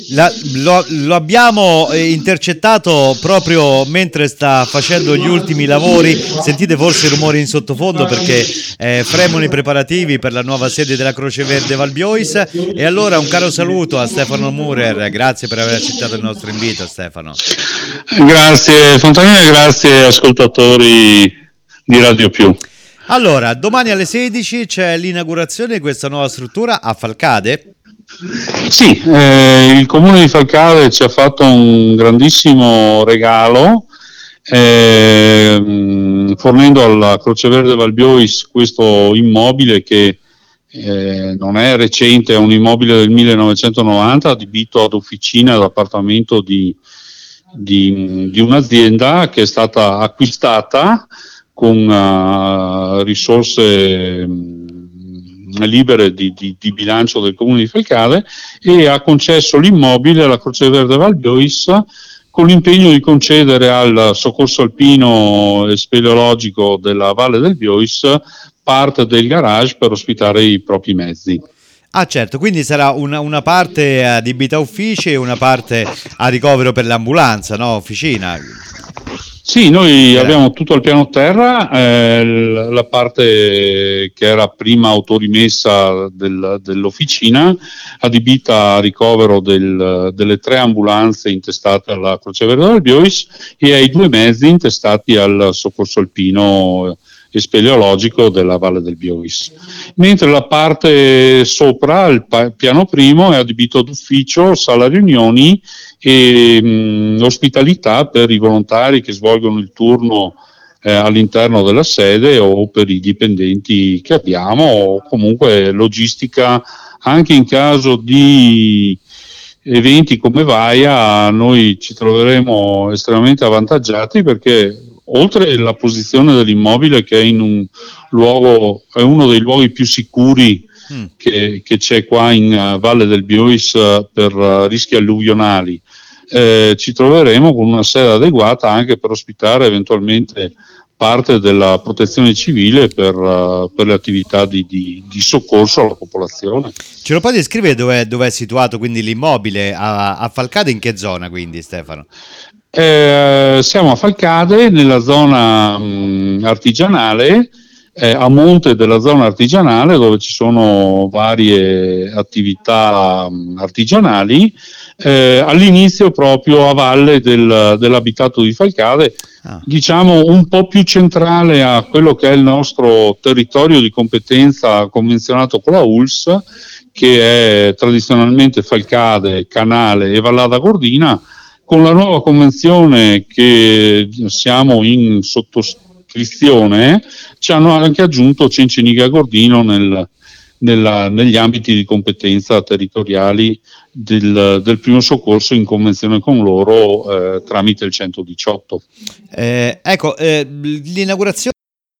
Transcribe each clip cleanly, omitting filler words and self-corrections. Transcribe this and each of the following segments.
Lo abbiamo intercettato proprio mentre sta facendo gli ultimi lavori. Sentite forse i rumori in sottofondo perché fremono i preparativi per la nuova sede della Croce Verde Valbiois. E allora un caro saluto a Stefano Murer, grazie per aver accettato il nostro invito, Stefano. Grazie Fontanini, grazie ascoltatori di Radio Più. Allora, domani alle 16 c'è l'inaugurazione di questa nuova struttura a Falcade. Sì, il comune di Falcade ci ha fatto un grandissimo regalo fornendo alla Croce Verde Valbiois questo immobile che non è recente, è un immobile del 1990 adibito ad officina ad appartamento di un'azienda che è stata acquistata con risorse libere di bilancio del comune di Falcade e ha concesso l'immobile alla Croce Verde Valbiois con l'impegno di concedere al soccorso alpino e speleologico della Valle del Biois parte del garage per ospitare i propri mezzi. Ah certo, quindi sarà una parte adibita a uffici e una parte a ricovero per l'ambulanza, no? Officina. Sì, noi abbiamo tutto al piano terra, la parte che era prima autorimessa dell'officina, adibita a ricovero delle 3 ambulanze intestate alla Croce Verde del Biois e ai 2 mezzi intestati al soccorso alpino e speleologico della Valle del Biois. Mentre la parte sopra, il piano primo, è adibito ad ufficio, sala riunioni e ospitalità per i volontari che svolgono il turno all'interno della sede o per i dipendenti che abbiamo, o comunque logistica anche in caso di eventi come Vaia. Noi ci troveremo estremamente avvantaggiati perché oltre alla posizione dell'immobile che è in un luogo, è uno dei luoghi più sicuri che c'è qua in Valle del Biois per rischi alluvionali, ci troveremo con una sede adeguata anche per ospitare eventualmente parte della protezione civile per le attività di soccorso alla popolazione. Ce lo puoi descrivere dove è situato quindi l'immobile a Falcade, in che zona quindi, Stefano? Siamo a Falcade nella zona artigianale, a monte della zona artigianale dove ci sono varie attività artigianali, all'inizio proprio a valle dell'abitato di Falcade, diciamo un po' più centrale a quello che è il nostro territorio di competenza convenzionato con la ULSS, che è tradizionalmente Falcade, Canale e Vallada Gordina. Con la nuova convenzione che siamo in sottoscrizione ci hanno anche aggiunto Cenciniga Gordino negli ambiti di competenza territoriali del primo soccorso in convenzione con loro tramite il 118. L'inaugurazione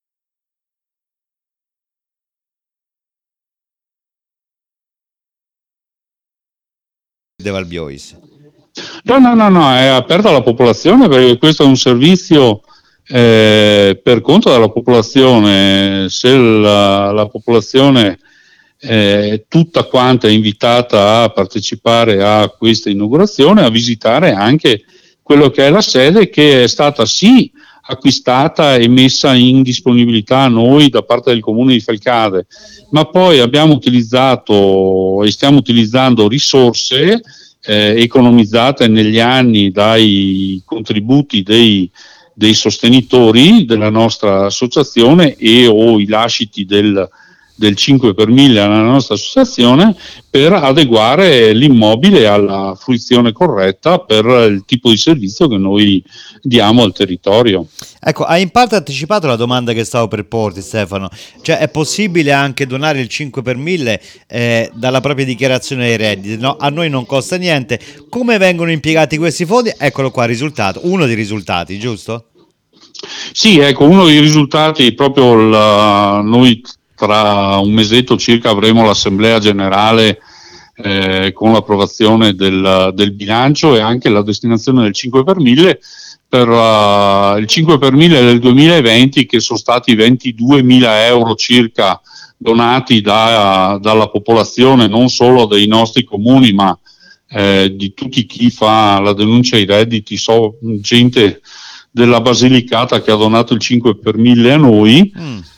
De Valbiois. No, è aperta alla popolazione perché questo è un servizio per conto della popolazione. Se la popolazione tutta quanta è invitata a partecipare a questa inaugurazione, a visitare anche quello che è la sede, che è stata sì acquistata e messa in disponibilità a noi da parte del comune di Falcade, ma poi abbiamo utilizzato e stiamo utilizzando risorse economizzate negli anni dai contributi dei sostenitori della nostra associazione e o i lasciti del 5 per 1000 alla nostra associazione, per adeguare l'immobile alla fruizione corretta per il tipo di servizio che noi diamo al territorio. Ecco, hai in parte anticipato la domanda che stavo per porti, Stefano, cioè è possibile anche donare il 5 per 1000 dalla propria dichiarazione dei redditi, no? A noi non costa niente. Come vengono impiegati questi fondi? Eccolo qua, risultato, uno dei risultati, giusto? Sì, ecco, uno dei risultati proprio noi tra un mesetto circa avremo l'assemblea generale con l'approvazione del bilancio e anche la destinazione del 5 per 1000 per il 5 per 1000 del 2020, che sono stati 22.000 euro circa donati dalla popolazione, non solo dei nostri comuni ma di tutti chi fa la denuncia ai redditi, so gente della Basilicata che ha donato il 5 per 1000 a noi,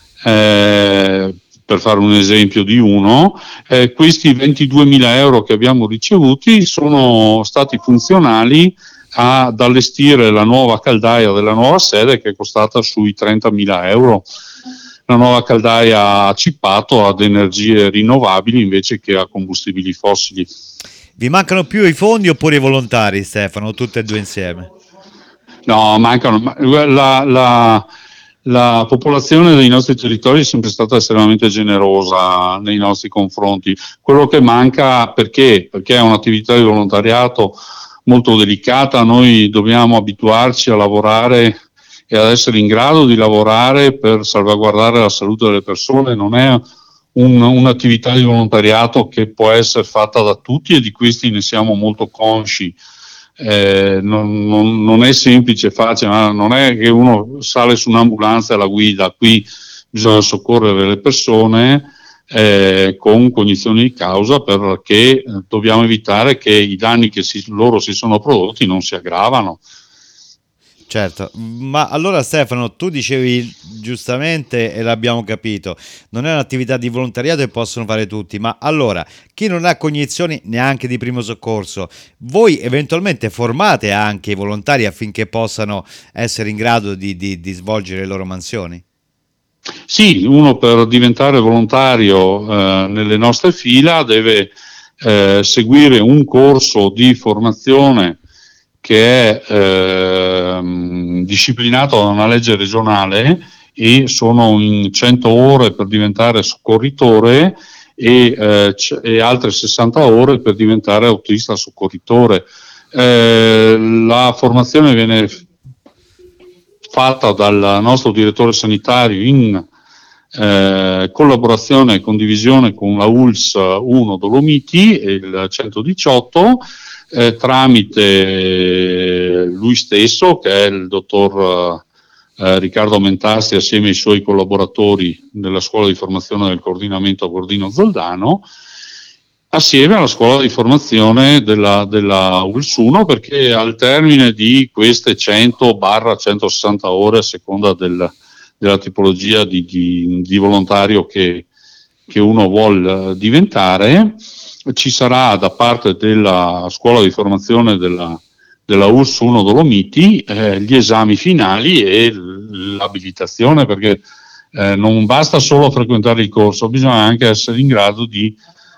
per fare un esempio di uno. Questi 22.000 euro che abbiamo ricevuti sono stati funzionali ad allestire la nuova caldaia della nuova sede, che è costata sui 30.000 euro. La nuova caldaia a cippato ad energie rinnovabili invece che a combustibili fossili. Vi mancano più i fondi oppure i volontari, Stefano, tutte e due insieme? No, mancano. La popolazione dei nostri territori è sempre stata estremamente generosa nei nostri confronti. Quello che manca, perché è un'attività di volontariato molto delicata, noi dobbiamo abituarci a lavorare e ad essere in grado di lavorare per salvaguardare la salute delle persone. Non è un'attività di volontariato che può essere fatta da tutti, e di questi ne siamo molto consci. Non è semplice, facile, ma non è che uno sale su un'ambulanza e la guida. Qui bisogna soccorrere le persone con cognizione di causa, perché dobbiamo evitare che i danni che loro si sono prodotti non si aggravano. Certo, ma allora Stefano, tu dicevi giustamente, e l'abbiamo capito, non è un'attività di volontariato e possono fare tutti, ma allora chi non ha cognizioni neanche di primo soccorso, voi eventualmente formate anche i volontari affinché possano essere in grado di svolgere le loro mansioni? Sì, uno per diventare volontario nelle nostre fila deve seguire un corso di formazione che è disciplinato da una legge regionale, e sono in 100 ore per diventare soccorritore e altre 60 ore per diventare autista soccorritore. La formazione viene fatta dal nostro direttore sanitario in collaborazione e condivisione con la ULS 1 Dolomiti e il 118, tramite lui stesso, che è il dottor Riccardo Mentasti, assieme ai suoi collaboratori della scuola di formazione del coordinamento Gordino Zoldano, assieme alla scuola di formazione della ULS 1, perché al termine di queste 100-160 ore, a seconda della tipologia di volontario che uno vuol diventare, ci sarà da parte della scuola di formazione della ULS 1 Dolomiti gli esami finali e l'abilitazione, perché non basta solo frequentare il corso, bisogna anche essere in grado di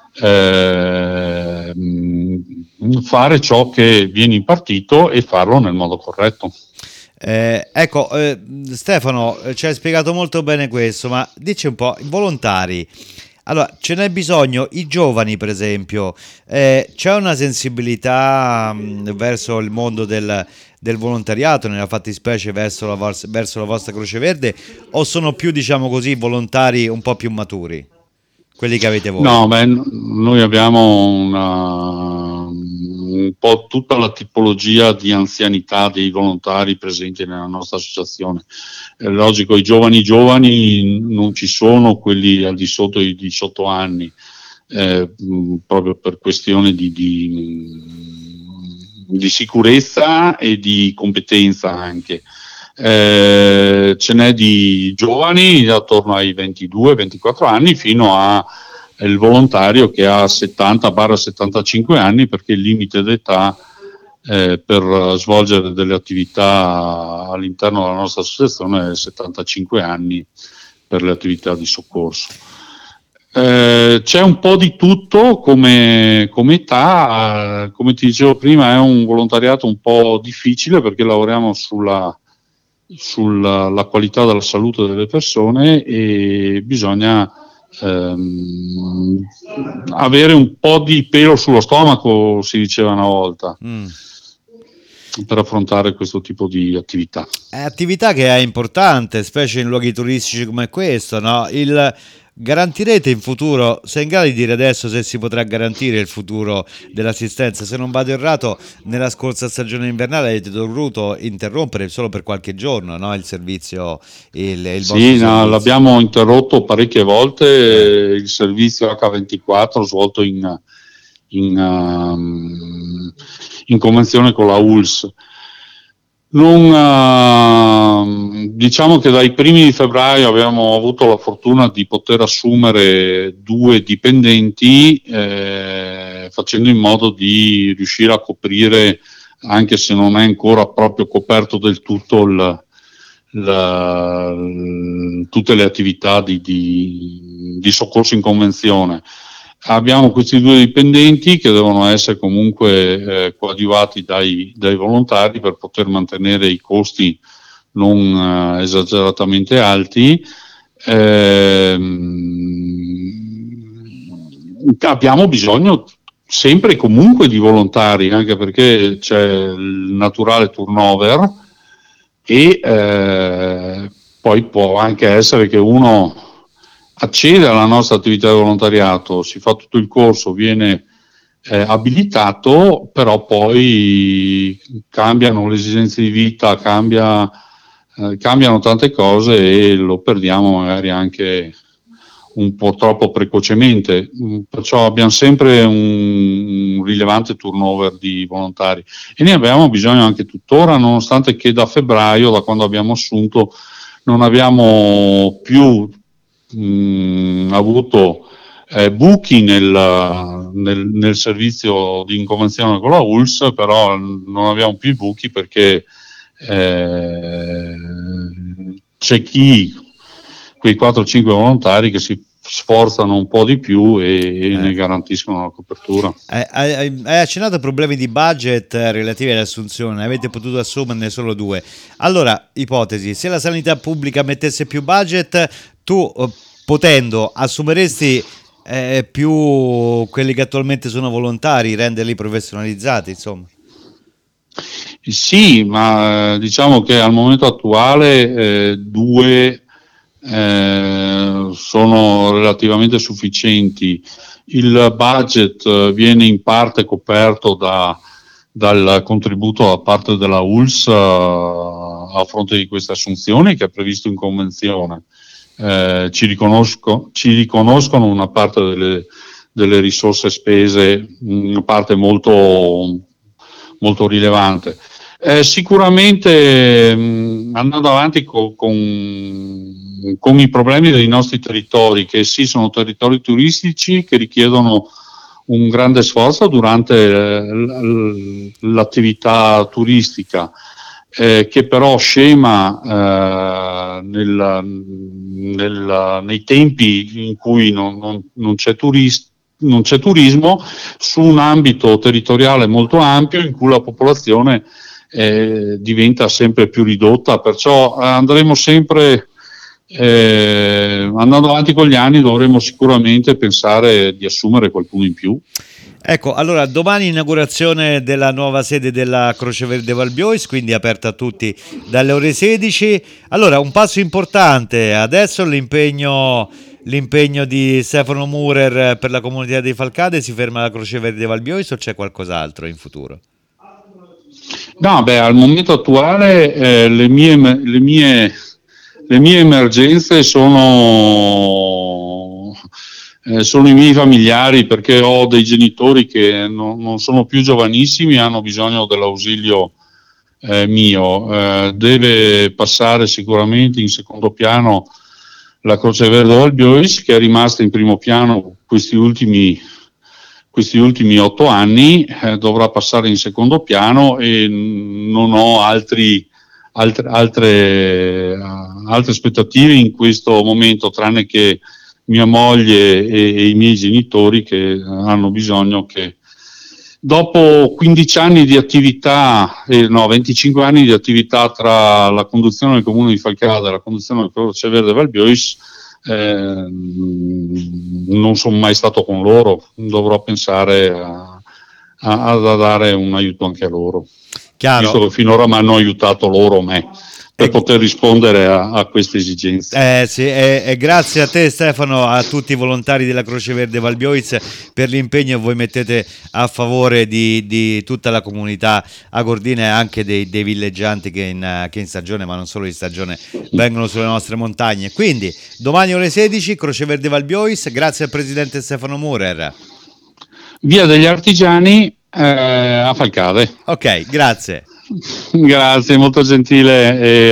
fare ciò che viene impartito e farlo nel modo corretto. Ecco, Stefano, ci hai spiegato molto bene questo, ma dici un po', i volontari, allora ce n'è bisogno, i giovani per esempio, c'è una sensibilità verso il mondo del volontariato, nella fattispecie verso la vostra Croce Verde, o sono più, diciamo così, volontari un po' più maturi, quelli che avete voi? No, noi abbiamo un po' tutta la tipologia di anzianità dei volontari presenti nella nostra associazione. È logico, i giovani non ci sono, quelli al di sotto dei 18 anni, proprio per questione di sicurezza e di competenza anche. Ce n'è di giovani attorno ai 22-24 anni fino a il volontario che ha 70-75 anni, perché il limite d'età per svolgere delle attività all'interno della nostra associazione è 75 anni per le attività di soccorso. C'è un po' di tutto come età, come ti dicevo prima è un volontariato un po' difficile, perché lavoriamo sulla qualità della salute delle persone, e bisogna avere un po' di pelo sullo stomaco, si diceva una volta, per affrontare questo tipo di attività. È attività che è importante, specie in luoghi turistici come questo, no? Garantirete in futuro, sei in grado di dire adesso se si potrà garantire il futuro dell'assistenza? Se non vado errato, nella scorsa stagione invernale avete dovuto interrompere solo per qualche giorno, no? Il servizio, il vostro servizio. L'abbiamo interrotto parecchie volte, il servizio H24 svolto in in convenzione con la ULSS. Diciamo che dai primi di febbraio abbiamo avuto la fortuna di poter assumere 2 dipendenti, facendo in modo di riuscire a coprire, anche se non è ancora proprio coperto del tutto, tutte le attività di soccorso in convenzione. Abbiamo questi 2 dipendenti che devono essere comunque coadiuvati dai volontari per poter mantenere i costi non esageratamente alti. Abbiamo bisogno sempre e comunque di volontari, anche perché c'è il naturale turnover e poi può anche essere che uno accede alla nostra attività di volontariato, si fa tutto il corso, viene abilitato, però poi cambiano le esigenze di vita, cambiano tante cose e lo perdiamo magari anche un po' troppo precocemente, perciò abbiamo sempre un rilevante turnover di volontari e ne abbiamo bisogno anche tuttora, nonostante che da febbraio, da quando abbiamo assunto, non abbiamo più avuto buchi nel servizio di convenzione con la ULSS, però non abbiamo più buchi perché c'è quei 4-5 volontari che si sforzano un po' di più e ne garantiscono la copertura. Hai accennato a problemi di budget relativi all'assunzione, avete potuto assumerne solo 2. Allora, ipotesi, se la sanità pubblica mettesse più budget, tu potendo assumeresti più quelli che attualmente sono volontari, renderli professionalizzati, insomma? Sì, ma diciamo che al momento attuale 2 sono relativamente sufficienti. Il budget viene in parte coperto dal contributo da parte della ULSS a fronte di queste assunzioni che è previsto in convenzione. Ci riconoscono una parte delle risorse spese, una parte molto, molto rilevante. Sicuramente andando avanti con i problemi dei nostri territori, che sì sono territori turistici che richiedono un grande sforzo durante l'attività turistica, che però scema nei tempi in cui non c'è turismo, su un ambito territoriale molto ampio in cui la popolazione diventa sempre più ridotta, perciò andremo sempre andando avanti con gli anni dovremo sicuramente pensare di assumere qualcuno in più. Ecco, allora domani inaugurazione della nuova sede della Croce Verde Valbiois, quindi aperta a tutti dalle ore 16. Allora, un passo importante, adesso l'impegno di Stefano Murer per la comunità dei Falcade, si ferma alla Croce Verde Valbiois o c'è qualcos'altro in futuro? No, beh, al momento attuale le mie emergenze sono i miei familiari, perché ho dei genitori che non sono più giovanissimi, hanno bisogno dell'ausilio mio. Deve passare sicuramente in secondo piano la Croce Verde Valbiois, che è rimasta in primo piano questi ultimi 8 anni, dovrà passare in secondo piano e non ho altre aspettative in questo momento, tranne che mia moglie e i miei genitori, che hanno bisogno che dopo 15 anni di attività, 25 anni di attività tra la conduzione del comune di Falcade e la conduzione del Croce Verde Valbiois, non sono mai stato con loro, dovrò pensare a dare un aiuto anche a loro. Chiaro. Visto che finora mi hanno aiutato loro me per poter rispondere a queste esigenze. Sì, grazie a te Stefano, a tutti i volontari della Croce Verde Valbiois per l'impegno che voi mettete a favore di tutta la comunità agordina e anche dei villeggianti che in stagione, ma non solo in stagione, vengono sulle nostre montagne. Quindi domani ore 16 Croce Verde Valbiois, grazie al presidente Stefano Murer. Via degli Artigiani a Falcade. Ok, grazie. Grazie, molto gentile.